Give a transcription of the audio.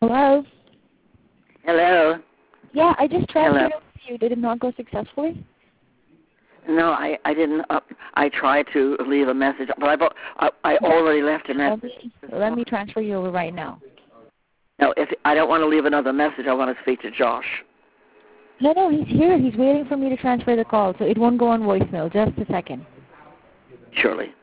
Hello? Hello? Yeah, I just tried Hello? to get you. Did it not go successfully? No, I didn't. I tried to leave a message, but I already left a message. Let me transfer you over right now. No, if I don't want to leave another message, I want to speak to Josh. No, he's here. He's waiting for me to transfer the call, so it won't go on voicemail. Just a second. Surely.